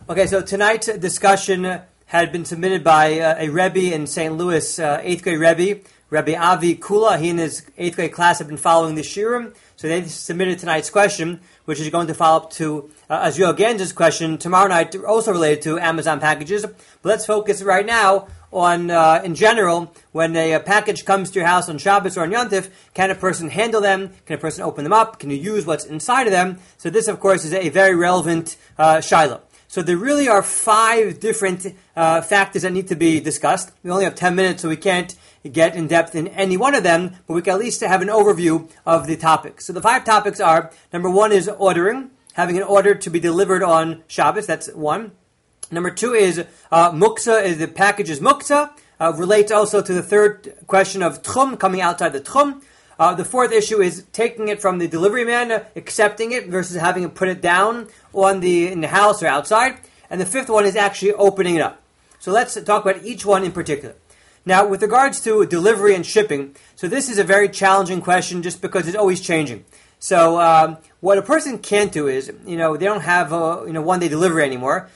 Okay, so tonight's discussion had been submitted by a Rebbe in St. Louis, 8th grade Rebbe, Rabbi Avi Kula. He and his 8th grade class have been following the shiurim, so they submitted tonight's question, which is going to follow up to Azriel Ganz's question tomorrow night, also related to Amazon packages. But let's focus right now on, in general, when a package comes to your house on Shabbos or on Yontif, can a person handle them? Can a person open them up? Can you use what's inside of them? So this, of course, is a very relevant shiloh. So there really are 5 different factors that need to be discussed. We only have 10 minutes, so we can't get in depth in any one of them, but we can at least have an overview of the topics. So the 5 topics are, number 1 is ordering, having an order to be delivered on Shabbos, that's 1. Number 2 is muksa, is the package is muksa, relates also to the 3rd question of tchum, coming outside the tchum. The 4th issue is taking it from the delivery man, accepting it versus having to put it down in the house or outside. And the 5th one is actually opening it up. So let's talk about each one in particular. Now, with regards to delivery and shipping, so this is a very challenging question just because it's always changing. So what a person can't do is, they don't have one-day delivery anymore.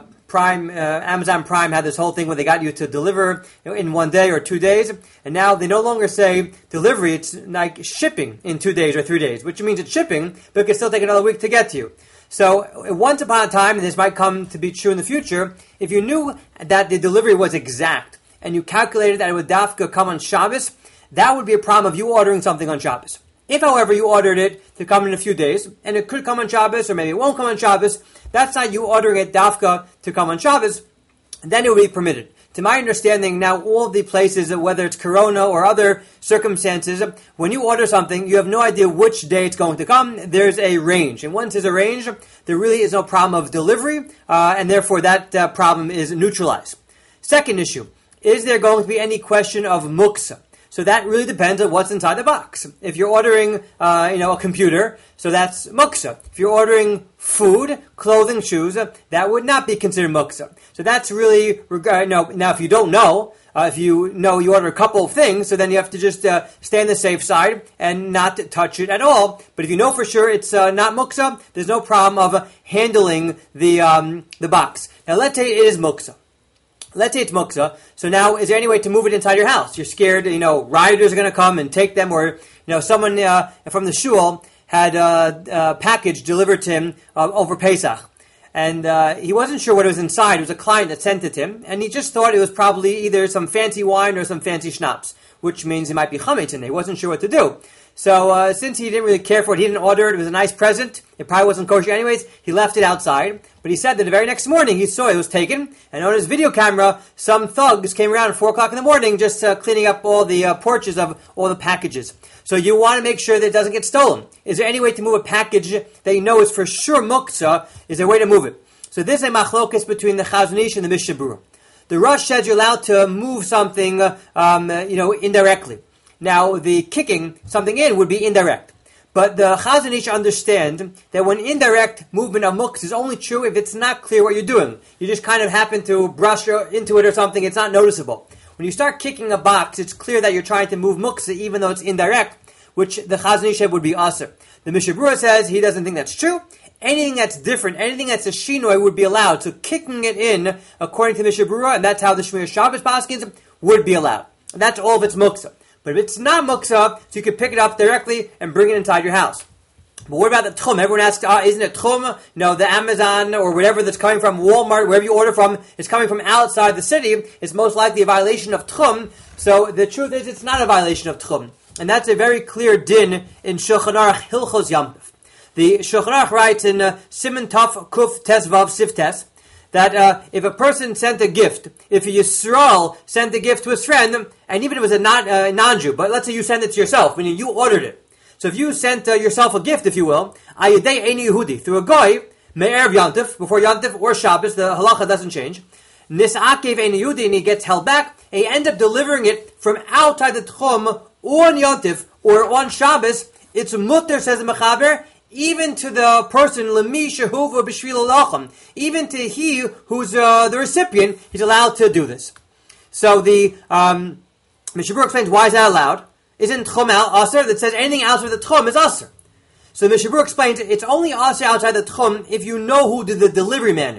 Amazon Prime had this whole thing where they got you to deliver in 1 day or 2 days, and now they no longer say delivery, it's like shipping in 2 days or 3 days, which means it's shipping, but it can still take another week to get to you. So once upon a time, and this might come to be true in the future, if you knew that the delivery was exact, and you calculated that it would dafka come on Shabbos, that would be a problem of you ordering something on Shabbos. If, however, you ordered it to come in a few days, and it could come on Shabbos, or maybe it won't come on Shabbos, that's not you ordering it dafka to come on Shabbos, then it will be permitted. To my understanding, now all the places, whether it's Corona or other circumstances, when you order something, you have no idea which day it's going to come. There's a range. And once there's a range, there really is no problem of delivery, and therefore that problem is neutralized. Second issue, is there going to be any question of muksa? So that really depends on what's inside the box. If you're ordering, a computer, so that's muksa. If you're ordering food, clothing, shoes, that would not be considered muksa. So that's really, now if you don't know, if you know you order a couple of things, so then you have to just stay on the safe side and not touch it at all. But if you know for sure it's not muksa, there's no problem of handling the box. Now let's say it is muksa. Let's say it's muksa. So now, is there any way to move it inside your house? You're scared, rioters are going to come and take them, or, someone from the shul had a package delivered to him over Pesach. And he wasn't sure what was inside. It was a client that sent it to him, and he just thought it was probably either some fancy wine or some fancy schnapps, which means it might be chametz in there. He wasn't sure what to do. So since he didn't really care for it, he didn't order it. It was a nice present. It probably wasn't kosher anyways. He left it outside. But he said that the very next morning he saw it was taken. And on his video camera, some thugs came around at 4 o'clock in the morning just cleaning up all the porches of all the packages. So you want to make sure that it doesn't get stolen. Is there any way to move a package that you know is for sure muksa? Is there a way to move it? So this is a machlokes between the Chazon Ish and the Mishnah Berurah. The Rosh says you're allowed to move something, indirectly. Now, the kicking something in would be indirect. But the Chazon Ish understand that when indirect movement of muksa is only true if it's not clear what you're doing. You just kind of happen to brush into it or something, it's not noticeable. When you start kicking a box, it's clear that you're trying to move muksa even though it's indirect, which the Chazon Ish would be aser. The Mishnah Berurah says he doesn't think that's true. Anything that's different, anything that's a shinoi would be allowed. So kicking it in, according to Mishnah Berurah, and that's how the Shmir Shabbos paskins, would be allowed. And that's all of its muksa. But if it's not muksa, so you can pick it up directly and bring it inside your house. But what about the tchum? Everyone asks, isn't it tchum? The Amazon or whatever that's coming from Walmart, wherever you order from, is coming from outside the city. It's most likely a violation of tchum. So the truth is, it's not a violation of tchum. And that's a very clear din in Shulchan Aruch Hilchos Yom Tov. The Shulchan Aruch writes in Siman Tov Kuf Tes Vav Sif Tes, that if a person sent a gift, if a Yisrael sent a gift to his friend, and even if it was a non-Jew, but let's say you sent it to yourself, meaning you ordered it. So if you sent yourself a gift, if you will, Ayadei Eini Yehudi, through a goy, Me'erev Yantif, before Yantif or Shabbos, the halacha doesn't change, Nis'akev Eini Yehudi, and he gets held back, and he ends up delivering it from outside the Tchum, or on Yantif, or on Shabbos, it's mutter, says the Mechaber, even to the person, Lemi Shehuva B'Shvil Alachim, even to he who's the recipient, he's allowed to do this. So the Mishnah Berurah explains why is that allowed. Isn't Tchum Aser that says anything outside the Tchum is Aser? So the Mishnah Berurah explains it's only Aser outside the Tchum if you know who the delivery man is.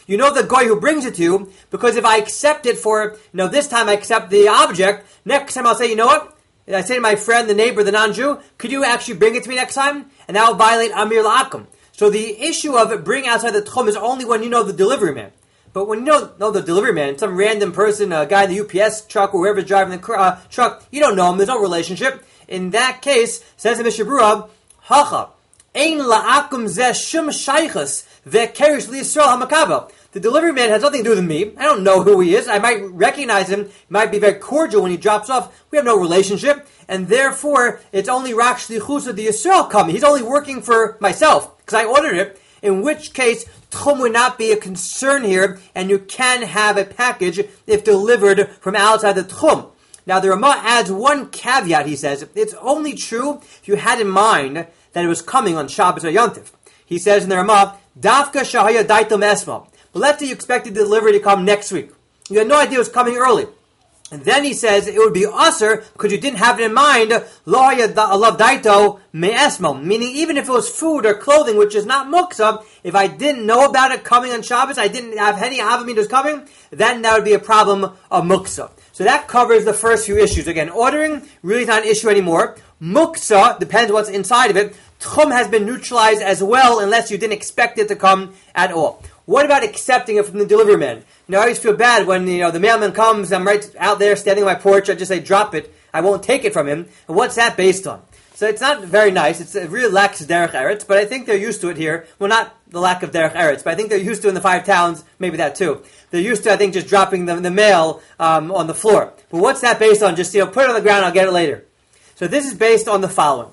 You know the guy who brings it to you, because if I accept it for, this time I accept the object, next time I'll say, you know what? I say to my friend, the neighbor, the non-Jew, could you actually bring it to me next time? And that will violate Amir La'akum. So the issue of bringing outside the Tchum is only when you know the delivery man. But when you don't know the delivery man, some random person, a guy in the UPS truck or whoever's driving the truck, you don't know him, there's no relationship. In that case, says the Mishnah Berurah, Hacha, Ein La'akum Zeh Shum Shaychus Ve'kerish L'Yisrael HaMakabel. The delivery man has nothing to do with me. I don't know who he is. I might recognize him. He might be very cordial when he drops off. We have no relationship. And therefore, it's only Rak Shlichus of the Yisrael coming. He's only working for myself, because I ordered it. In which case, Tchum would not be a concern here, and you can have a package if delivered from outside the Tchum. Now, the Ramah adds one caveat, he says. It's only true if you had in mind that it was coming on Shabbos or Yontif. He says in the Ramah, Dafka Shahaya Daitom Esma. But let's say you expected the delivery to come next week. You had no idea it was coming early. And then he says it would be usher because you didn't have it in mind, lo alav daito me'esmo, meaning even if it was food or clothing, which is not muksa, if I didn't know about it coming on Shabbos, I didn't have any avamidos coming, then that would be a problem of muksa. So that covers the first few issues. Again, ordering really is not an issue anymore. Muksa depends what's inside of it. Tchum has been neutralized as well, unless you didn't expect it to come at all. What about accepting it from the delivery man? I always feel bad when the mailman comes, I'm right out there standing on my porch, I just say, drop it. I won't take it from him. And what's that based on? So it's not very nice. It really lacks derech eretz, but I think they're used to it here. Well, not the lack of derech eretz, but I think they're used to it in the 5 towns, maybe that too. They're used to, I think, just dropping the mail on the floor. But what's that based on? Just, put it on the ground, I'll get it later. So this is based on the following.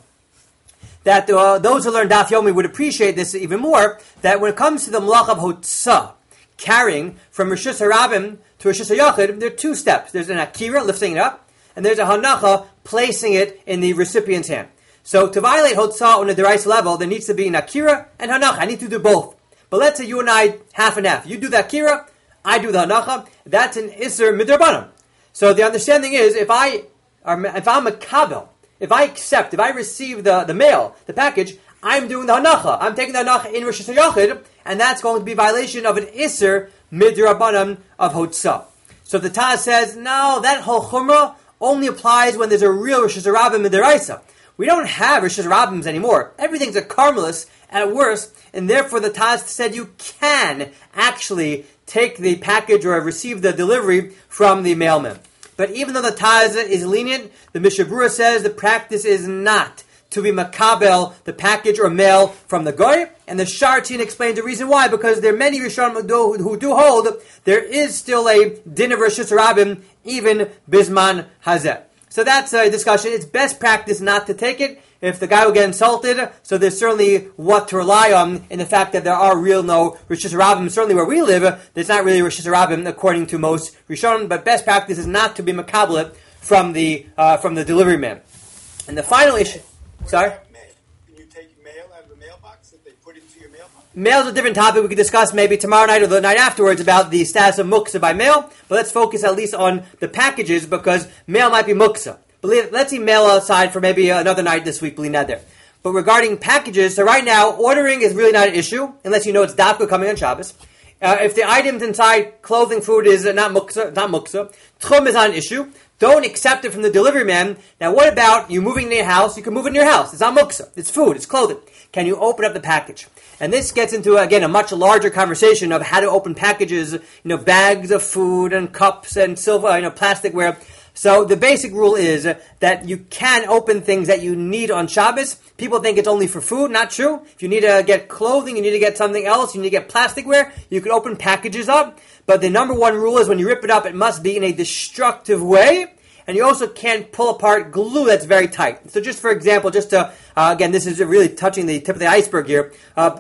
That those who learn Daf Yomi would appreciate this even more, that when it comes to the Malach of Hotzah, carrying from Rishus HaRabim to Rishus HaYachid, there are 2 steps. There's an Akira, lifting it up, and there's a Hanacha, placing it in the recipient's hand. So to violate Hotzah on a Deraisa level, there needs to be an Akira and Hanacha. I need to do both. But let's say you and I, half and half. You do the Akira, I do the Hanacha. That's an Isser Midrabanan. So the understanding is, if I'm a Kabel, if I accept, if I receive the mail, the package, I'm doing the Hanacha. I'm taking the Hanacha in Rishus HaYachid, and that's going to be violation of an Isser Midrabanan of Hotzah. So the Taz says, no, that whole Chumrah only applies when there's a real Rishus HaRabim Midaraisa. We don't have Rishus HaRabims anymore. Everything's a Carmelist at worst, and therefore the Taz said you can actually take the package or receive the delivery from the mailman. But even though the Taz is lenient, the Mishnah Berurah says the practice is not to be makabel, the package or mail from the goy, and the Shartin explains the reason why, because there are many Rishonim who do hold there is still a din of Rishus HaRabim, even Bisman Hazeh. So that's a discussion. It's best practice not to take it if the guy will get insulted. So there's certainly what to rely on in the fact that there are real no Rishus HaRabim. Certainly where we live, there's not really Rishus HaRabim according to most Rishonim. But best practice is not to be makabel from the delivery man. And the final issue. Sorry? Can you take mail out of the mailbox if they put it to your mailbox? Mail's a different topic we could discuss maybe tomorrow night or the night afterwards about the status of muksa by mail, but let's focus at least on the packages because mail might be muksa. But let's see mail outside for maybe another night this week, believe there. But regarding packages, so right now, ordering is really not an issue unless you know it's dafka coming on Shabbos. If the items inside clothing, food is not muksa, tchum is not an issue. Don't accept it from the delivery man. Now, what about you moving in your house? You can move in your house. It's not muksa. It's food. It's clothing. Can you open up the package? And this gets into, again, a much larger conversation of how to open packages, bags of food and cups and silver, plasticware. So the basic rule is that you can open things that you need on Shabbos. People think it's only for food. Not true. If you need to get clothing, you need to get something else, you need to get plasticware, you can open packages up. But the number one rule is when you rip it up, it must be in a destructive way. And you also can't pull apart glue that's very tight. So just for example, just to, again, this is really touching the tip of the iceberg here.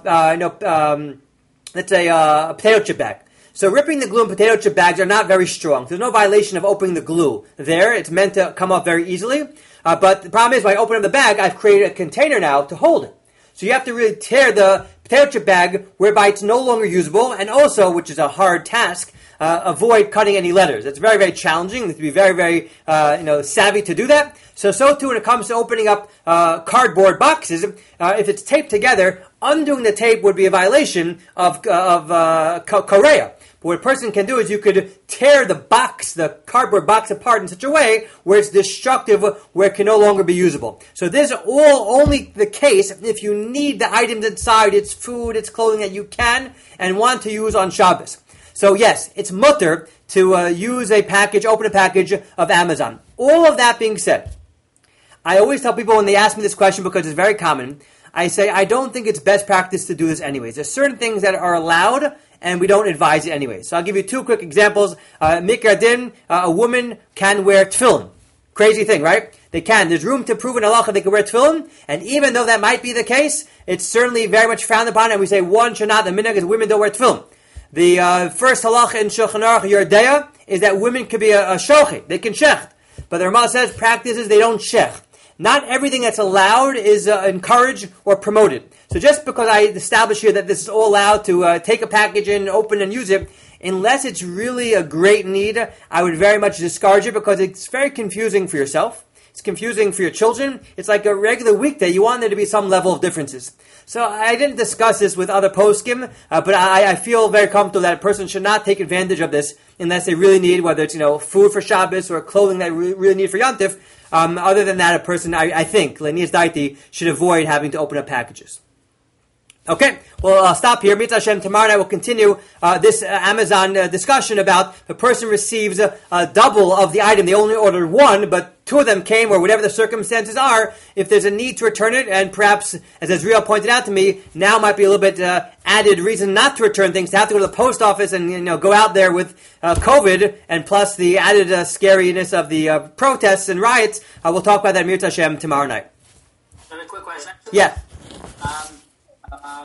Let's say a potato chip bag. So ripping the glue in potato chip bags are not very strong. There's no violation of opening the glue there. It's meant to come off very easily. But the problem is when I open up the bag, I've created a container now to hold it. So you have to really tear the potato chip bag whereby it's no longer usable. And also, which is a hard task, avoid cutting any letters. It's very, very challenging. You have to be very, very savvy to do that. So too when it comes to opening up cardboard boxes, if it's taped together, undoing the tape would be a violation of Korea. But what a person can do is you could tear the cardboard box apart in such a way where it's destructive, where it can no longer be usable. So this is only the case if you need the items inside, it's food, it's clothing that you can and want to use on Shabbos. So yes, it's mutter to open a package of Amazon. All of that being said, I always tell people when they ask me this question, because it's very common, I say I don't think it's best practice to do this anyways. There's certain things that are allowed and we don't advise it anyway. So I'll give you two quick examples. Mikra din, a woman can wear tefillin. Crazy thing, right? They can. There's room to prove in halacha they can wear tefillin, and even though that might be the case, it's certainly very much frowned upon, and we say one should not. The minhag is women don't wear tefillin. The first halacha in Shulchan Aruch Yordeya is that women could be a shochi. They can shecht. But the Ramah says practices they don't shecht. Not everything that's allowed is encouraged or promoted. So just because I establish here that this is all allowed to take a package in, open and use it, unless it's really a great need, I would very much discourage it because it's very confusing for yourself. It's confusing for your children. It's like a regular weekday. You want there to be some level of differences. So I didn't discuss this with other poskim, but I feel very comfortable that a person should not take advantage of this unless they really need, whether it's food for Shabbos or clothing that they really need for Yontif. Other than that, a person, I think, Lenias Daiti, should avoid having to open up packages. Okay, well, I'll stop here. Mitzvah Hashem, tomorrow night we'll continue this Amazon discussion about the person receives a double of the item. They only ordered one, but two of them came, or whatever the circumstances are. If there's a need to return it, and perhaps, as Azriel pointed out to me, now might be a little bit added reason not to return things, to have to go to the post office and go out there with COVID, and plus the added scariness of the protests and riots. We'll talk about that Mitzvah Hashem tomorrow night. I have a quick question. Yeah.